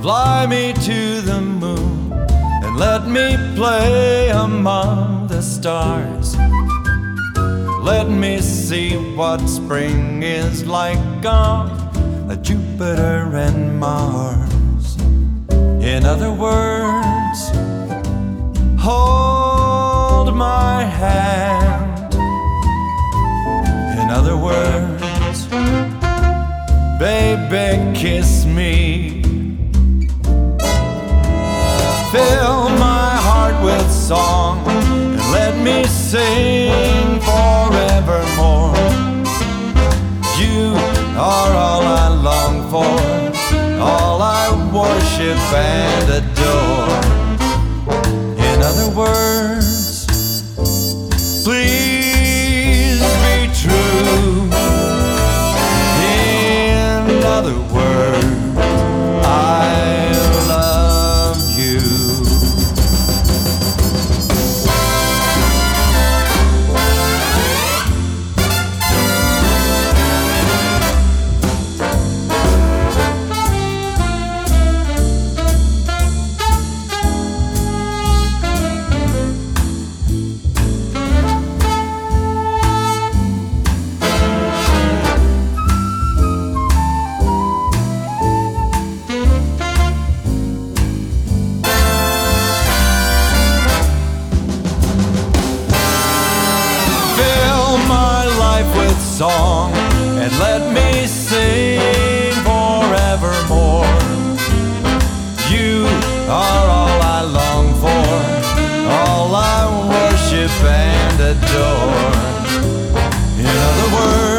Fly me to the moon and let me play among the stars. Let me see what spring is like on Jupiter and Mars. In other words, hold my hand. In other words, baby, kiss me. Fill my heart with song and let me sing forevermore. You are all I long for, all I worship and adore. In other words, please be true. In other words, I love you. With song and let me sing forevermore. You are all I long for, all I worship and adore. In other words,